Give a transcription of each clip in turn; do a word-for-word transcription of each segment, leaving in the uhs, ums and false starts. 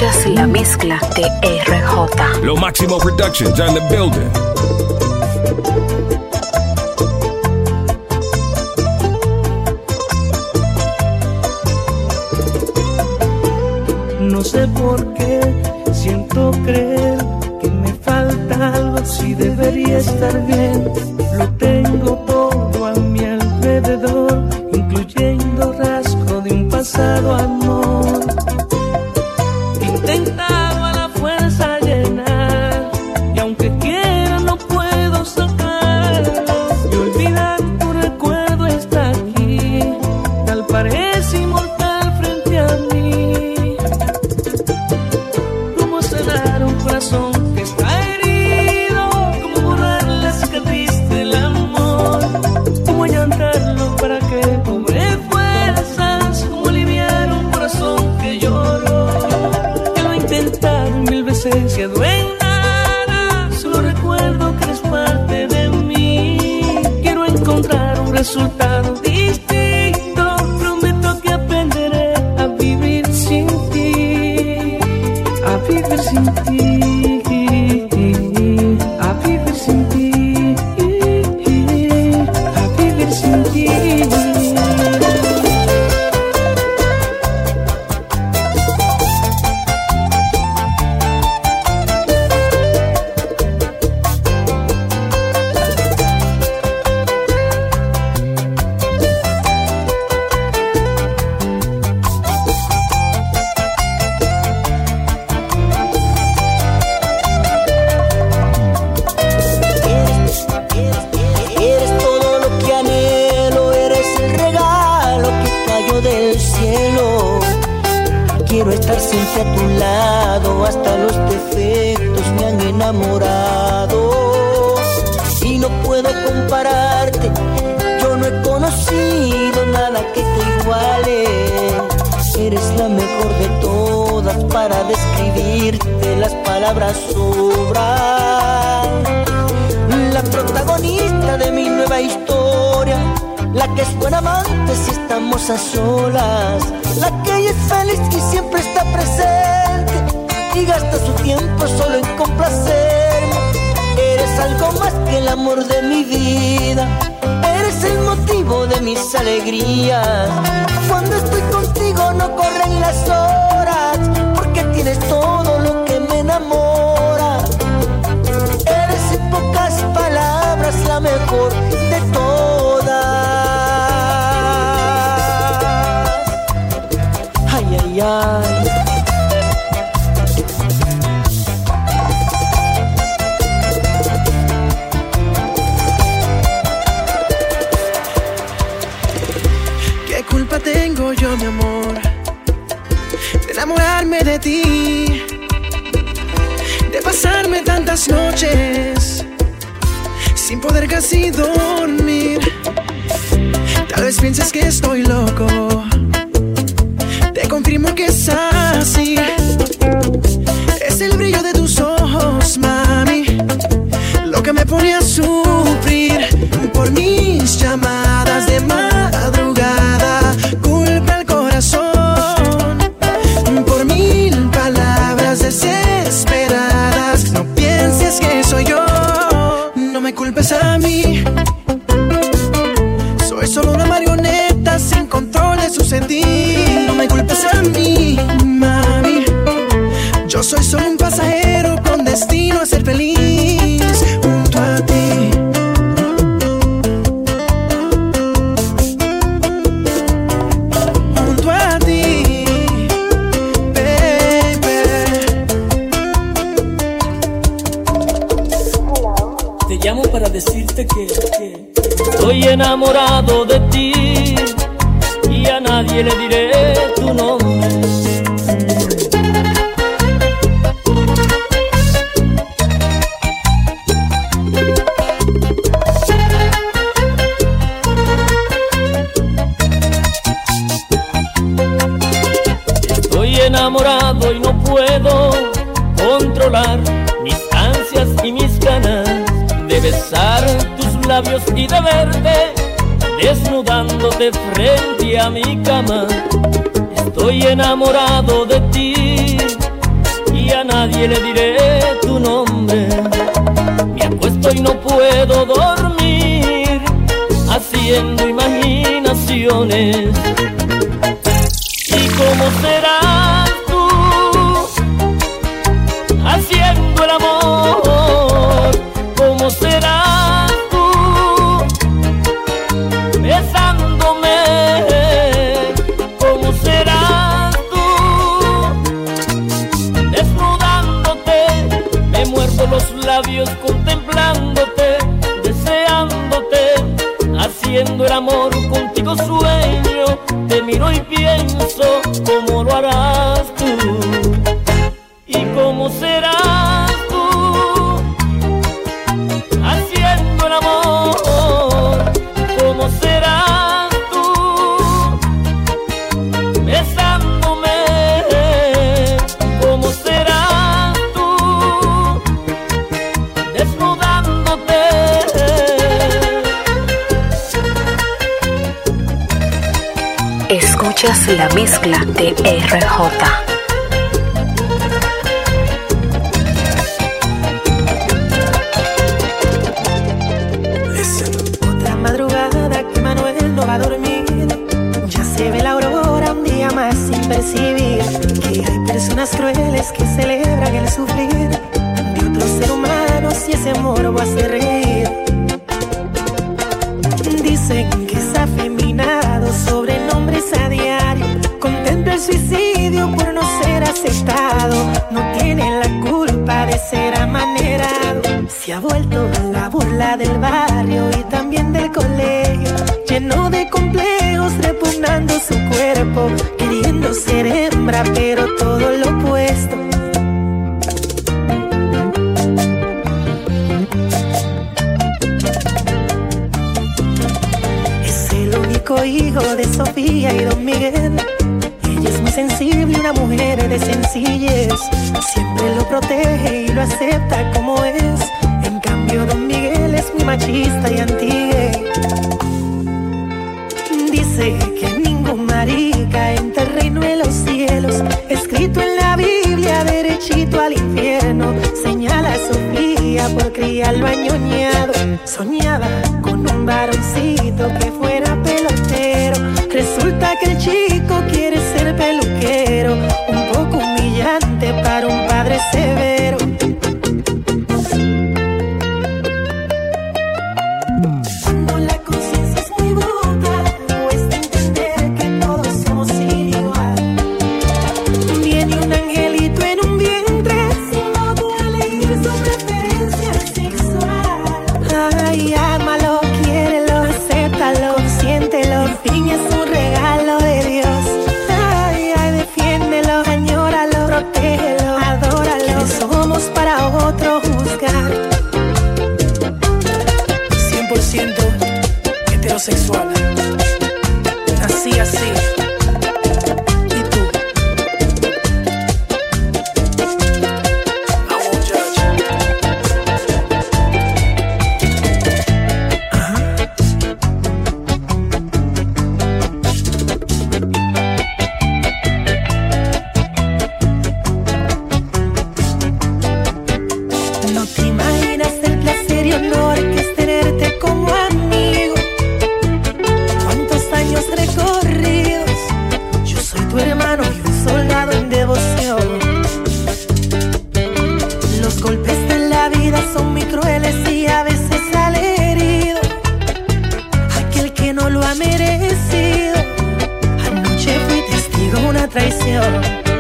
Escuchas la mezcla de R J. Lo Máximo Productions on the building. No sé por qué siento creer que me falta algo, si debería estar bien. Lo tengo todo a mi alrededor, incluyendo rasgo de un pasado amor. He intentado a la fuerza llenar, y aunque quiera no puedo sacarlo. Y olvidar tu recuerdo está aquí, tal parece inmortal frente a mí. Cómo sanar un corazón que está herido, cómo borrar la cicatriz del amor, cómo llantarlo para que cobre fuerzas, cómo aliviar un corazón que lloró. Que lo he intentado mil veces y en nada, solo recuerdo que eres parte de mí. Quiero encontrar un resultado distinto, prometo que aprenderé a vivir sin ti, a vivir sin ti, a vivir sin ti, a vivir sin ti. Eres todo lo que anhelo, eres el regalo que cayó del cielo. Quiero estar siempre a tu lado, hasta los defectos me han enamorado. Y no puedo compararte, yo no he conocido nada que te iguale. Eres la mejor de todas, para describirte las palabras sobran. La protagonista de mi nueva historia, la que es buena amante si estamos a solas, la que es feliz y siempre está presente y gasta su tiempo solo en complacerme. Eres algo más que el amor de mi vida, eres el motivo de mis alegrías. Cuando estoy contigo no corren las horas, porque tienes todo lo que me enamora. Eres en pocas palabras la mejor de todas. Ay, ay, ay. ¿Qué culpa tengo yo, mi amor, de enamorarme de ti, de pasarme tantas noches sin poder casi dormir? Tal vez pienses que estoy loco, te confirmo que es así. Es el brillo de tus ojos, mami, lo que me pone a sufrir. Por mis llamadas de madrugada, culpa al corazón. Por mil palabras desesperadas, no pienses que soy yo. No me culpes a mí, soy solo una marioneta sin control de su sentir. No me culpes a mí, mami, yo soy solo un pasajero con destino a ser feliz junto a ti. Junto a ti, baby. Te llamo para decirte que, que estoy enamorado de ti y a nadie le diré tu nombre. Estoy enamorado y no puedo controlar mis ansias y mis ganas de besar tus labios y de verte desnudándote frente a mi cama. Estoy enamorado de ti nadie le diré tu nombre. Me acuesto y no puedo dormir, haciendo imaginaciones. ¿Y cómo serás tú haciendo el amor? ¿Cómo serás tú besándome? ¿Cómo serás tú desnudándote? Me muerdo los labios contemplándote, deseándote, haciendo el amor contigo sueño. Te miro y pienso cómo lo harás tú. ¿Y cómo serás tú haciendo el amor? ¿Cómo serás tú besándome? ¿Cómo serás tú desnudándote? Escuchas la mezcla de R J. Otra madrugada que Manuel no va a dormir. Ya se ve la aurora un día más sin percibir que hay personas crueles que celebran el sufrir de otro ser humano, si ese morbo hace reír. Dicen que es afeminado, sobrenombres a diario, contempla el suicidio por no ser aceptado. No tiene la culpa de ser amanerado, se ha vuelto la burla del barrio y también del colegio, lleno de complejos, repugnando su cuerpo, queriendo ser hembra, pero todo lo opuesto. Es el único hijo de Sofía y Don Miguel. Ella es muy sensible, una mujer de sencillez, siempre lo protege y lo acepta como es. En cambio Don Miguel es muy machista y anti-gay. Dice que ningún marica entra el reino de los cielos, escrito en la Biblia derechito al infierno. Señala a Sofía por criarlo añoñado, soñaba con un varoncito que fuera pelotero. Resulta que el chico quiere ser peluquero, un poco humillante para un padre severo. Cuando la conciencia es muy brutal, cuesta entender que todos somos igual. Viene un angelito en un vientre, sin modo de elegir su preferencia sexual. Ay, ámalo, quiérelo, acéptalo, siéntelo, fin es un regalo de Dios. Ay, ay, defiéndelo, añóralo, protégelo, adóralo. ¿Quiénes somos para otro juzgar? cien por ciento heterosexual, nací así. ¿Y tú? I won't judge. Ajá. No te imaginas el placer y honor que es tenerte como amigo. Cuántos años recorridos, yo soy tu hermano y un soldado en devoción. Los golpes de la vida son muy crueles y a veces sale herido aquel que no lo ha merecido. Anoche fui testigo de una traición.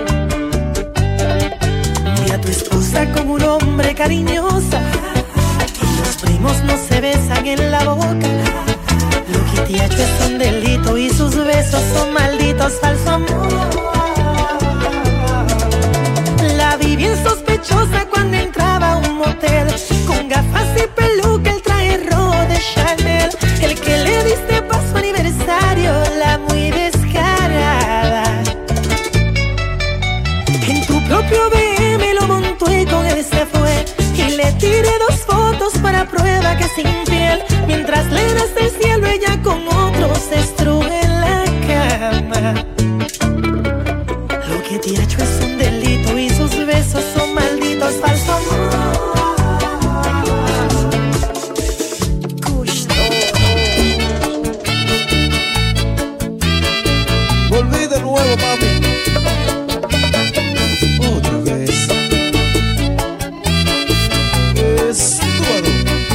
Vi a tu esposa como un hombre cariñosa y los primos no se besan en la boca. Lo que te ha hecho es un delito y sus besos son malditos, falso amor. La vi bien sospechosa cuando entraba a un motel, con gafas y peluca, el traje rojo de Chanel. El que le diste pa' su aniversario, la muy descarada. En tu propio B M lo montó y con él se fue, y le tiré dos fotos para prueba que es infiel. Mientras le das del cielo, ella con otros se estruje en la cama. Lo que te ha hecho es un delito y sus besos son malditos. mami. Otra vez. Estúpido.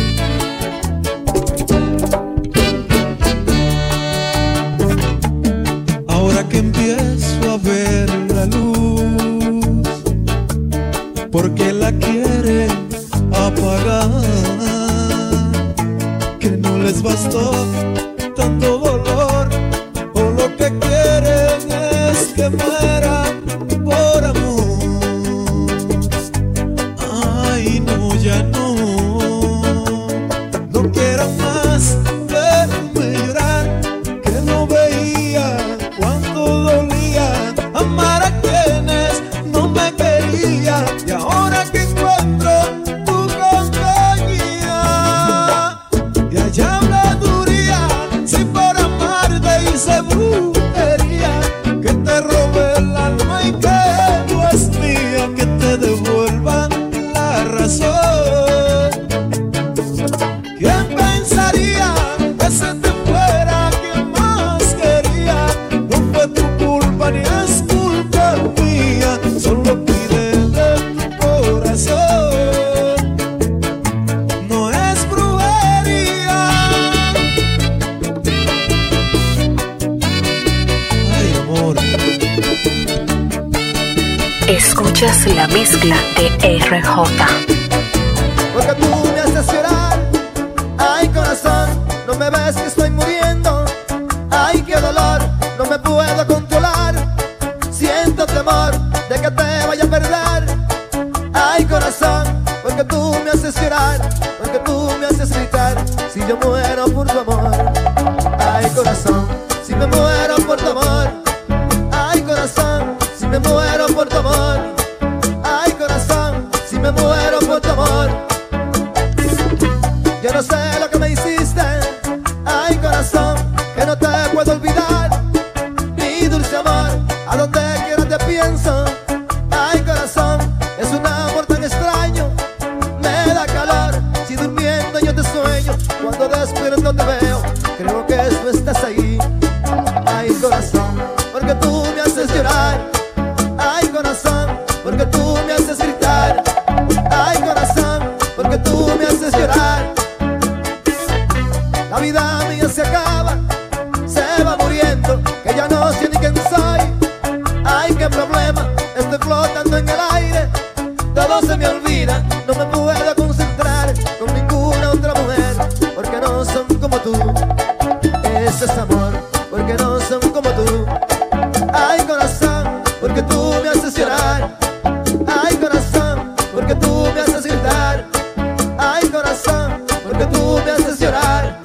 Ahora que empiezo a ver la luz, porque la quieren apagar, que no les bastó tanto dolor, o lo que quieren es que mueran por amor. Ay, no, ya no, no quiero más verme llorar, que no veía cuánto dolía amar a quienes no me querían, y ahora que encuentro tu compañía, y allá habladuría, si por amarte hice brujería, que te robé el alma y que no es mía, que te devuelvan la razón. ¿Quién pensaría que se te fuera quien más quería? No fue tu culpa ni es culpa mía, solo pide de tu corazón. No es brujería. Ay, amor. Escuchas la mezcla de R J. Porque tú me haces llorar. Ay, corazón, no me ves que estoy muriendo. Ay, qué dolor, no me puedo controlar. Siento temor de que te vaya a perder. Ay, corazón, porque tú me haces llorar, porque tú me haces gritar. Si yo muero por tu amor. Ay, corazón, si me muero por tu amor. Ay, corazón, si me muero por tu amor. Ay, corazón, si me muero por tu amor. Yo no sé lo que me hiciste. Ay, corazón, que no te puedo olvidar. Mi dulce amor, a donde quiera te pienso. Ay, corazón, es un amor tan extraño. Me da calor, si durmiendo yo te sueño. Cuando despierto te veo, creo que tú estás ahí. Ay, corazón, porque tú me haces llorar. Ay, corazón, porque tú me haces gritar. Ay, corazón, porque tú me haces llorar. La vida mía se acaba, se va muriendo, que ya no sé ni quién soy. Ay, qué problema, estoy flotando en el aire. Todo se me olvida, no me puedo concentrar con ninguna otra mujer, porque no son como tú. Ese es amor, porque no son como tú. Ay, corazón, porque tú me haces llorar. Ay, corazón, porque tú me haces gritar. Ay, corazón, porque tú me haces llorar.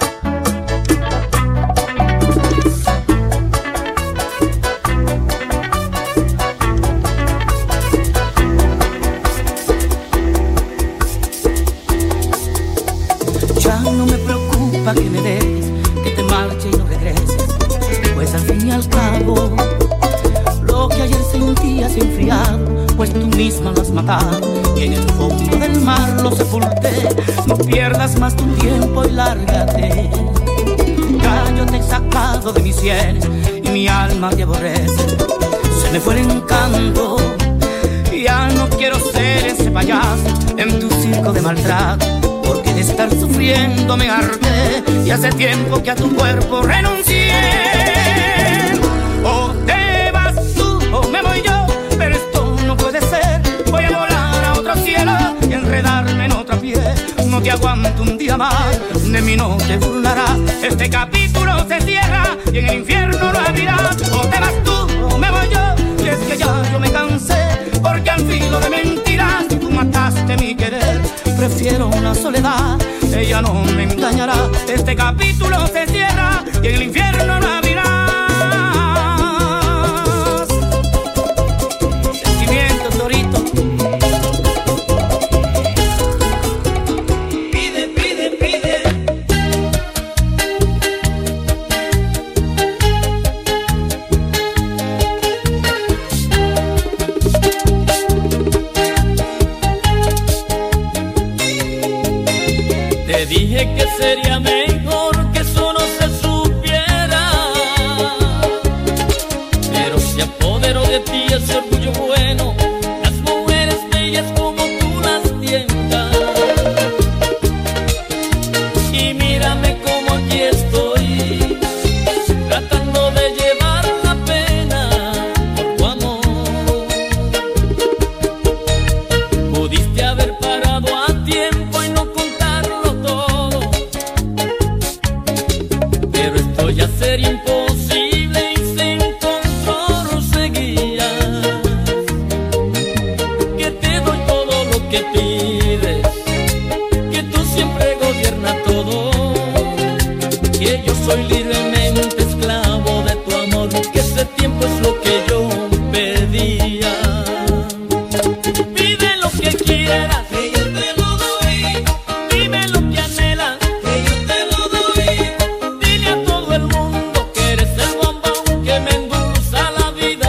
Ya no me preocupa que me dejes, que te marches y no regreses, pues al fin y al cabo lo que ayer sentías se ha enfriado, pues tú misma lo has matado y en el fondo del mar lo sepulté. No pierdas más tu tiempo y lárgate. Ya yo te he sacado de mis sienes y mi alma te aborrece. Se me fue el encanto, ya no quiero ser ese payaso en tu circo de maltrato, porque de estar sufriendo me harté y hace tiempo que a tu cuerpo renuncié. O te vas tú o me voy yo, pero esto no puede ser. Voy a volar a otro cielo y enredarme en otra piel. No te aguanto un día más, de mí no te burlarás. Este capítulo se cierra y en el infierno lo abrirás. O te vas tú o me voy yo, y es que ya yo me cansé, porque al filo de mentiras tú mataste mi querer. Prefiero una soledad, ella no me engañará. Este capítulo se cierra y en el infierno lo abrirás. Sentimientos, Dorito. Pide, pide, pide. Te dije que sería mejor que eso no se supiera, pero si a poco de ti ese orgullo bueno, las mujeres bellas como tú las tientas. Y mírame como aquí estoy, tratando de llevar la pena por tu amor. Pudiste haber parado a tiempo y no contarlo todo, pero esto ya sería imposible y sin control seguías. Que te doy todo lo que pides, que tú siempre gobiernas todo, que yo soy libremente esclavo de tu amor, que ese tiempo es lo que yo pedía. Pide lo que quieras, que yo te lo doy. Dime lo que anhelas, que yo te lo doy. Dile a todo el mundo que eres el bombón que me endulza la vida.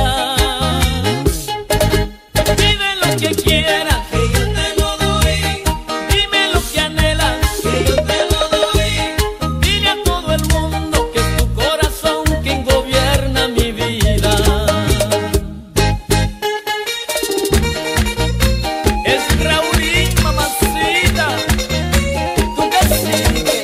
Pide lo que quieras, que yo te lo doy. Dime lo que anhelas, que yo te lo doy. Dile a todo el mundo que es tu corazón quien gobierna mi vida. Es Raulín, mamacita, tu cacique.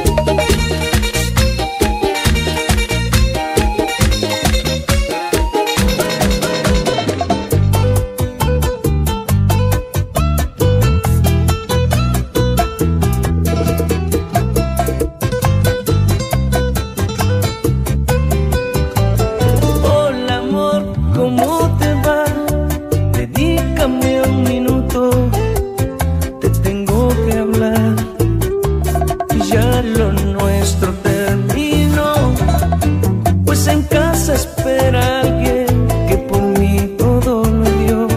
Hola amor, ¿cómo te va? Dedícame un minuto, te tengo que hablar. Y ya lo nuestro terminó, pues en casa espera alguien que por mí todo lo dio.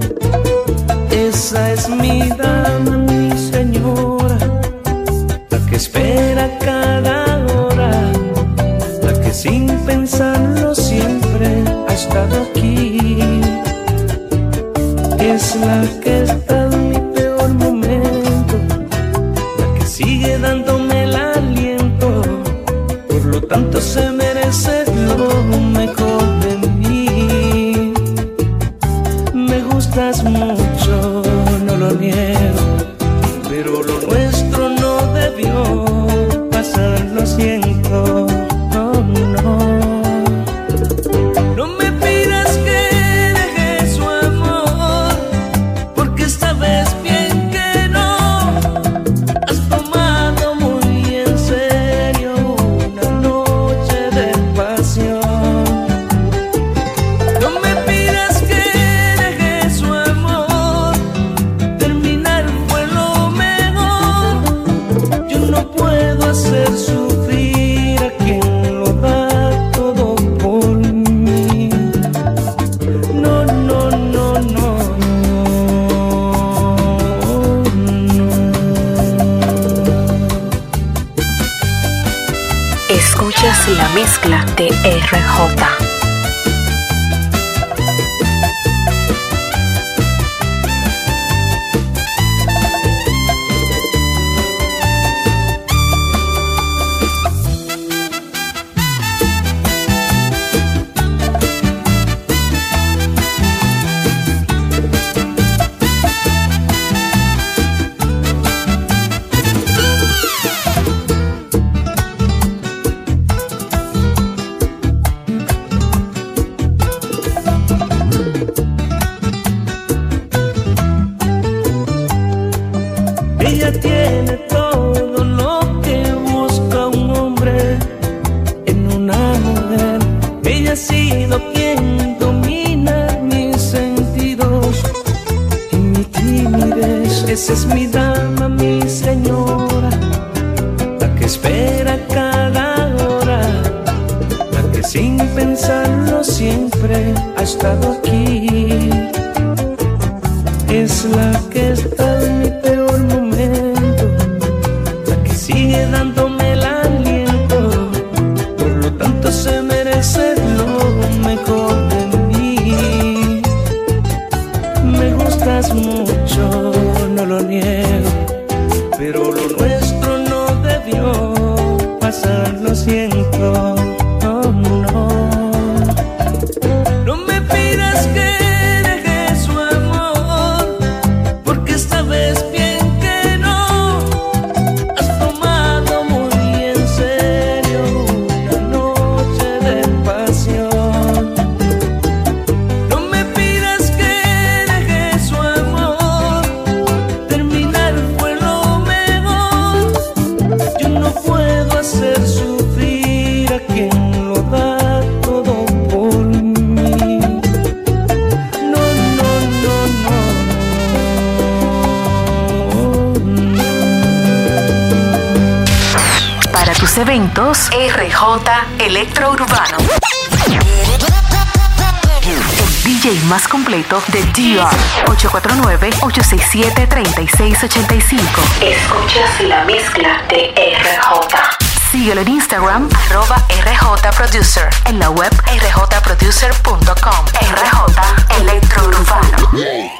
Esa es mi dama, mi señora, la que espera cada hora, la que sin pensarlo siempre ha estado aquí. Es la que está en mi peor momento, la que sigue dándome el aliento, por lo tanto se merece lo mejor de mí. Me gustas mucho, no lo niego, pero lo nuestro no debió pasar, lo siento. Oh, no. No me pidas que deje su amor, porque esta vez bien que no. Has tomado muy en serio una noche de pasión. No me pidas que deje su amor, terminar fue lo mejor. Yo no puedo hacer sufrir a quien lo da todo por mí. No, no, no, no, no. Escuchas la mezcla de R J. Ella tiene todo lo que busca un hombre en una mujer. Ella ha sido quien domina mis sentidos y mi timidez. Esa es mi dama, mi señora, la que espera cada hora, la que sin pensarlo siempre ha estado aquí. Es la que está en mi peor momento, la que sigue dándome el aliento, por lo tanto se merece lo mejor de mí. Me gustas mucho, no lo niego, pero lo nuestro no debió pasar, lo siento. Oh, no. No me pidas dos R J Electrourbano. El D J más completo de D R. ocho cuatro nueve, ocho seis siete, tres seis ocho cinco. Escuchas la mezcla de R J. Síguelo en Instagram, arroba R J Producer. En la web r j producer punto com. R J Electro